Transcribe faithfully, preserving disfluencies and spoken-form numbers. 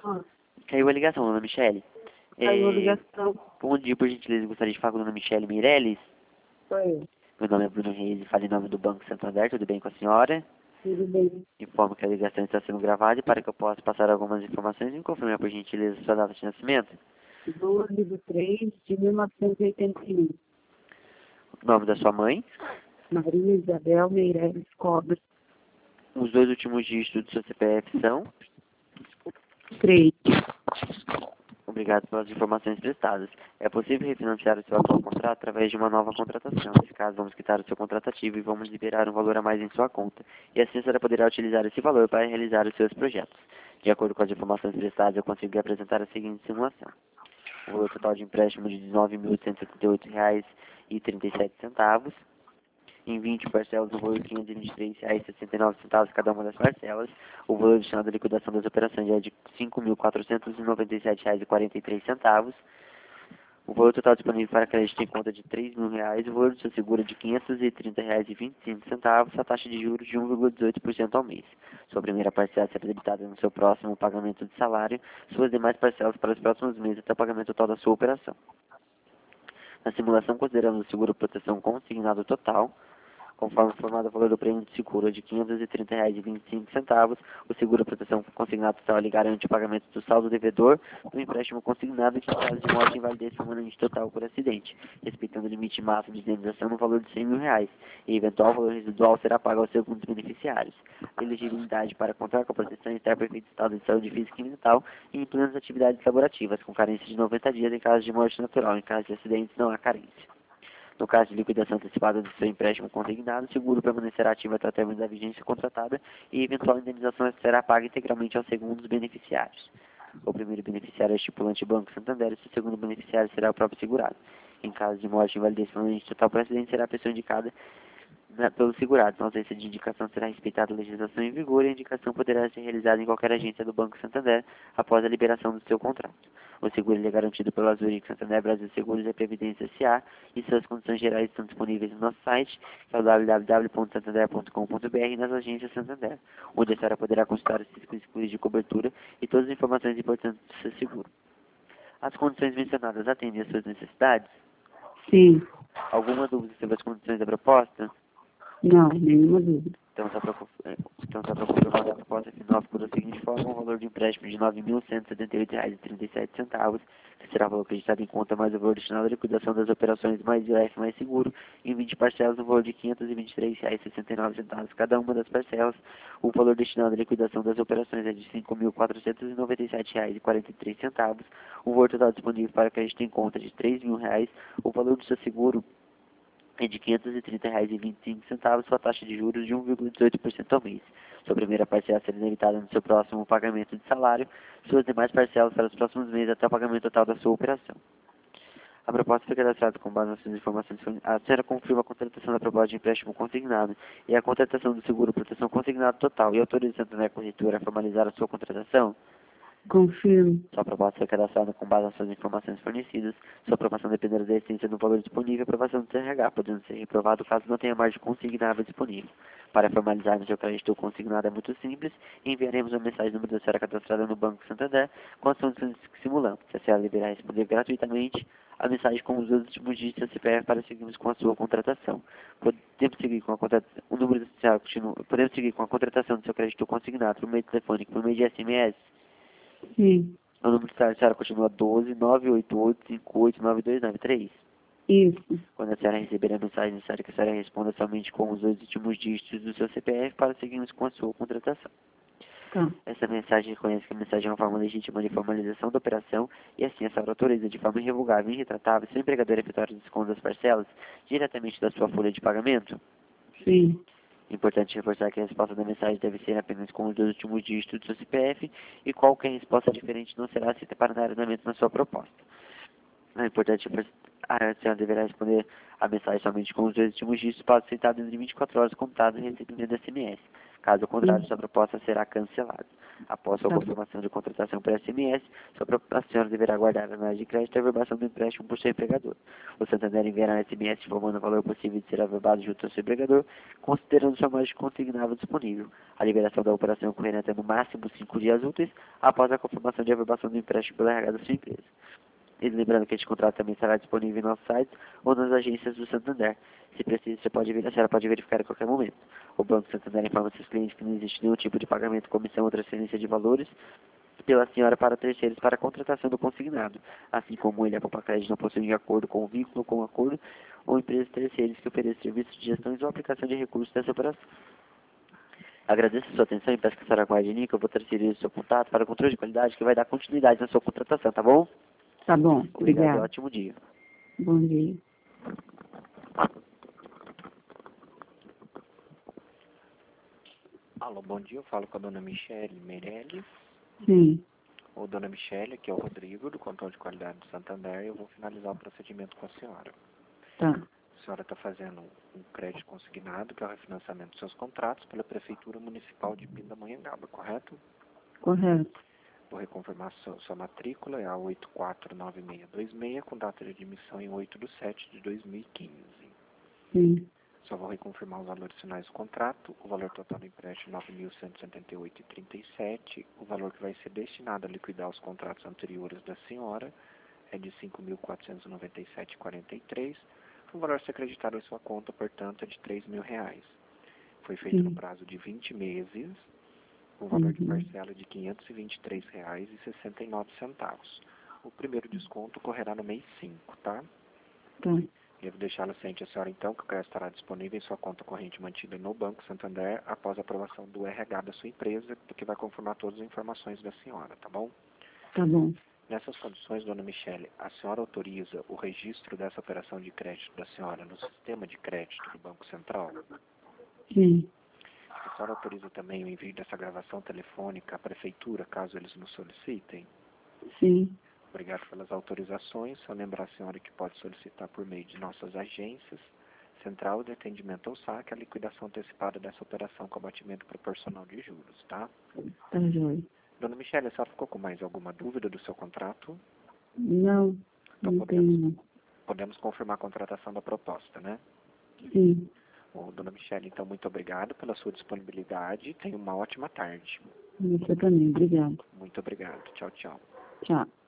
Ah, Caiu a ligação, dona Michele. caiu a É, ligação. bom dia, por gentileza, gostaria de falar com a dona Michele Meirelles. Foi. Meu nome é Bruno Reis e falo em nome do Banco Santander, tudo bem com a senhora? Tudo bem. Informo que a ligação está sendo gravada e para que eu possa passar algumas informações, me confirme, por gentileza, sua data de nascimento, doze de três de mil novecentos e oitenta e um. o nome da sua mãe, Maria Isabel Meireles Cobra. os dois últimos dígitos do seu C P F são. três. Obrigado pelas informações prestadas. É possível refinanciar o seu atual contrato através de uma nova contratação. Nesse caso, vamos quitar o seu contrato ativo e vamos liberar um valor a mais em sua conta. E assim a senhora poderá utilizar esse valor para realizar os seus projetos. De acordo com as informações prestadas, eu consegui apresentar a seguinte simulação. O valor total de empréstimo de nove mil cento e setenta e oito reais e trinta e sete centavos. Em vinte parcelas no valor de quinhentos e vinte e três reais e sessenta e nove centavos cada uma das parcelas. O valor destinado à liquidação das operações é de cinco mil quatrocentos e noventa e sete reais e quarenta e três centavos. O valor total disponível para crédito em conta é de três mil reais. O valor do seu seguro é de quinhentos e trinta reais e vinte e cinco centavos. A taxa de juros de um vírgula dezoito por cento ao mês. Sua primeira parcela será debitada no seu próximo pagamento de salário. Suas demais parcelas para os próximos meses até o pagamento total da sua operação. Na simulação, consideramos o seguro proteção consignado total, conforme informado o valor do prêmio de seguro é de quinhentos e trinta reais e vinte e cinco centavos, o seguro proteção consignado total lhe garante o pagamento do saldo devedor do empréstimo consignado que em caso de morte e invalidez permanente total por acidente, respeitando o limite máximo de indenização no valor de cem mil reais, e eventual valor residual será pago aos segundos beneficiários. Elegibilidade para contar com a proteção estar perfeito estado de saúde física e mental e em plenas atividades laborativas, com carência de noventa dias em caso de morte natural. Em caso de acidentes, não há carência. No caso de liquidação antecipada do seu empréstimo consignado, o seguro permanecerá ativo até o término da vigência contratada e eventual indenização será paga integralmente aos segundos beneficiários. O primeiro beneficiário é o estipulante Banco Santander e o segundo beneficiário será o próprio segurado. Em caso de morte, invalidez permanente total por acidente, será a pessoa indicada pelo segurado. Na ausência de indicação, será respeitada a legislação em vigor e a indicação poderá ser realizada em qualquer agência do Banco Santander após a liberação do seu contrato. O seguro é garantido pela Zurich Santander Brasil Seguros e Previdência S A e suas condições gerais estão disponíveis no nosso site, que é o w w w ponto santander ponto com ponto b r, e nas agências Santander, onde a senhora poderá consultar os riscos de cobertura e todas as informações importantes do seu seguro. As condições mencionadas atendem às suas necessidades? Sim. Alguma dúvida sobre as condições da proposta? Não, nenhuma dúvida. Então, está para então, tá para confirmar a proposta final por da seguinte forma: o valor de empréstimo de nove mil cento e setenta e oito reais e trinta e sete centavos, que será o valor acreditado em conta mais o valor destinado à liquidação das operações mais I O F mais seguro, em vinte parcelas no valor de quinhentos e vinte e três reais e sessenta e nove centavos cada uma das parcelas. O valor destinado à liquidação das operações é de cinco mil quatrocentos e noventa e sete reais e quarenta e três centavos. O valor total disponível para crédito em conta é de três mil reais. O valor do seu seguro é de quinhentos e trinta reais e vinte e cinco centavos, sua taxa de juros de um vírgula dezoito por cento ao mês. Sua primeira parcela será debitada no seu próximo pagamento de salário, suas demais parcelas para os próximos meses até o pagamento total da sua operação. A proposta foi cadastrada com base nas suas informações. A senhora confirma a contratação da proposta de empréstimo consignado e a contratação do seguro proteção consignado total e autoriza a Santander Corretora a formalizar a sua contratação? Confirmo. Sua proposta foi cadastrada com base nas suas informações fornecidas. Sua aprovação dependerá da essência do valor disponível e aprovação do C R H, podendo ser reprovado caso não tenha margem consignável disponível. Para formalizar no seu crédito consignado é muito simples. Enviaremos uma mensagem no número da senhora cadastrada no Banco Santander com as condições que simulamos. A senhora deverá responder gratuitamente a mensagem com os dois últimos dígitos do C P F para seguirmos com a sua contratação. Podemos seguir com a contratação. O número da senhora continua. Podemos seguir com a contratação do seu crédito consignado por meio telefônico, por meio de S M S. Sim. O número da senhora continua doze, nove oito oito, cinco oito, nove dois nove três. Isso. Quando a senhora receber a mensagem, necessária que a senhora responda somente com os dois últimos dígitos do seu C P F para seguirmos com a sua contratação. Tá. Essa mensagem reconhece que a mensagem é uma forma legítima de formalização da operação e assim a senhora autoriza de forma irrevogável e irretratável seu empregador a efetuar o desconto das parcelas diretamente da sua folha de pagamento. Sim. Importante reforçar que a resposta da mensagem deve ser apenas com os dois últimos dígitos do seu C P F e qualquer resposta diferente não será aceita para armazenamento na sua proposta. É importante reforçar a senhora deverá responder a mensagem somente com os dois últimos dígitos para aceitar dentro de vinte e quatro horas contadas e recebimento do S M S. Caso contrário, Sim. sua proposta será cancelada. Após sua Tá. confirmação de contratação por S M S, sua própria- a senhora deverá aguardar a análise de crédito e a averbação do empréstimo por seu empregador. O Santander enviará S M S informando o valor possível de ser averbado junto ao seu empregador, considerando sua margem consignável disponível. A liberação da operação ocorrerá até no máximo cinco dias úteis após a confirmação de averbação do empréstimo pela R H da sua empresa. E lembrando que este contrato também estará disponível em nosso site ou nas agências do Santander. Se preciso, você pode, ver- a senhora pode verificar a qualquer momento. O Banco Santander informa seus clientes que não existe nenhum tipo de pagamento, comissão ou transferência de valores pela senhora para terceiros para a contratação do consignado, assim como ele, a Poupa Crédito, não possui acordo com o vínculo com o acordo ou empresas terceiros que ofereçam serviços de gestão ou aplicação de recursos dessa operação. Agradeço a sua atenção e peço que a senhora aguarde, Nico. Eu vou transferir o seu contato para o controle de qualidade que vai dar continuidade na sua contratação, tá bom? Tá bom. Obrigado e Obrigada. ótimo dia. Bom dia. Alô, bom dia, eu falo com a dona Michele Meirelles. Sim. Ou dona Michele, aqui é o Rodrigo, do Controle de Qualidade do Santander, e eu vou finalizar o procedimento com a senhora. Tá. A senhora está fazendo um crédito consignado, que é o refinanciamento dos seus contratos, pela Prefeitura Municipal de Pindamonhangaba, correto? Correto. Vou reconfirmar sua, sua matrícula, é a oito quatro nove seis dois seis, com data de admissão em oito de sete de dois mil e quinze. Sim. Só vou reconfirmar os valores finais do contrato, o valor total do empréstimo nove mil cento e setenta e oito reais e trinta e sete centavos, o valor que vai ser destinado a liquidar os contratos anteriores da senhora é de cinco mil quatrocentos e noventa e sete reais e quarenta e três centavos, o valor a ser acreditado em sua conta, portanto, é de três mil reais. Foi feito Sim. no prazo de vinte meses, o valor de Uhum. parcela de quinhentos e vinte e três reais e sessenta e nove centavos. O primeiro desconto ocorrerá no mês cinco, tá? Tá. Devo deixá-lo ciente a senhora, então, que o crédito estará disponível em sua conta corrente mantida no Banco Santander após a aprovação do R H da sua empresa, que vai confirmar todas as informações da senhora, tá bom? Tá bom. Nessas condições, dona Michele, a senhora autoriza o registro dessa operação de crédito da senhora no sistema de crédito do Banco Central? Sim. A senhora autoriza também o envio dessa gravação telefônica à Prefeitura, caso eles nos solicitem? Sim. Obrigado pelas autorizações. Só lembrar a senhora que pode solicitar por meio de nossas agências, Central de Atendimento ao Saque, a liquidação antecipada dessa operação com abatimento proporcional de juros, tá? Tá joia. Dona Michele, a senhora ficou com mais alguma dúvida do seu contrato? Não. Então Não podemos, tenho, não. podemos confirmar a contratação da proposta, né? Sim. Bom, dona Michele, então muito obrigado pela sua disponibilidade. Tenha uma ótima tarde. Você também. Obrigada. Muito obrigado. Tchau, tchau. Tchau.